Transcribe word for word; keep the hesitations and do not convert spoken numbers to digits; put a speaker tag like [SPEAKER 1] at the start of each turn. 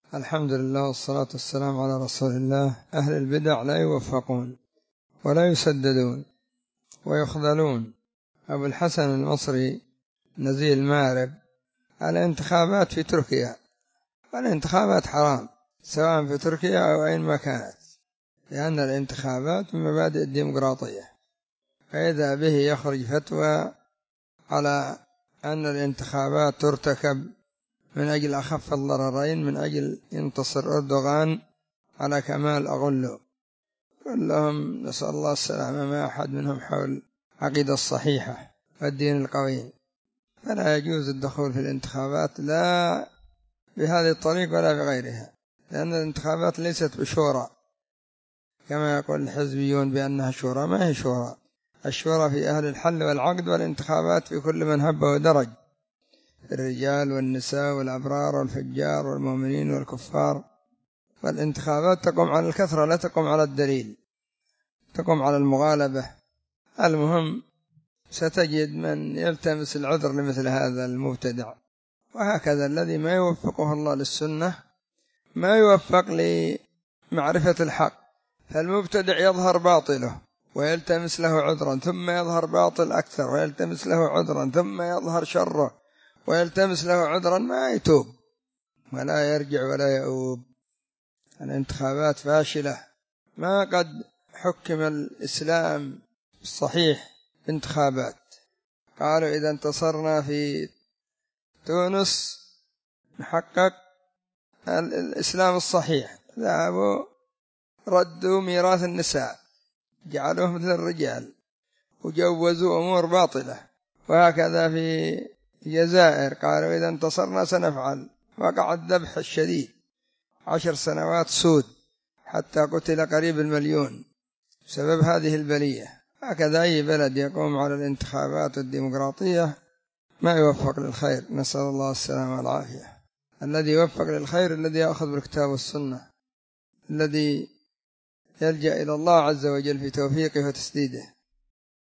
[SPEAKER 1] الحمد لله والصلاة والسلام على رسول الله. أهل البدع لا يوفقون ولا يسددون ويخذلون. أبو الحسن المصري نزيل مارب الانتخابات في تركيا، والانتخابات حرام سواء في تركيا أو أين ما كانت، لأن الانتخابات من مبادئ الديمقراطية، فإذا به يخرج فتوى على أن الانتخابات ترتكب من أجل أخف الضررين، من أجل ينتصر أردوغان على كمال أغلو، كلهم نسأل الله السلامة، ما أحد منهم حول عقيدة الصحيحة والدين القويم، فلا يجوز الدخول في الانتخابات لا بهذه الطريق ولا بغيرها، لأن الانتخابات ليست بشورى كما يقول الحزبيون بأنها شورى. ما هي شورى، الشورى في أهل الحل والعقد، والانتخابات في كل من هب ودرج، الرجال والنساء والأبرار والفجار والمؤمنين والكفار. والانتخابات تقوم على الكثرة لا تقوم على الدليل، تقوم على المغالبة. المهم ستجد من يلتمس العذر لمثل هذا المبتدع، وهكذا الذي ما يوفقه الله للسنة ما يوفق لمعرفة الحق، فالمبتدع يظهر باطله ويلتمس له عذرا، ثم يظهر باطل أكثر ويلتمس له عذرا، ثم يظهر شره ويلتمس له عذرا، ما يتوب ولا يرجع ولا يؤوب. الانتخابات فاشلة، ما قد حكم الإسلام الصحيح انتخابات. قالوا إذا انتصرنا في تونس نحقق الإسلام الصحيح، ذهبوا ردوا ميراث النساء جعلوه مثل الرجال وجوزوا أمور باطلة. وهكذا في الجزائر قالوا إذا انتصرنا سنفعل، وقع الذبح الشديد، عشر سنوات سود حتى قتل قريب المليون بسبب هذه البلية. هكذا أي بلد يقوم على الانتخابات الديمقراطية ما يوفق للخير، نسأل الله السلامة والعافية. الذي يوفق للخير الذي يأخذ بالكتاب والسنة، الذي يلجأ إلى الله عز وجل في توفيقه وتسديده.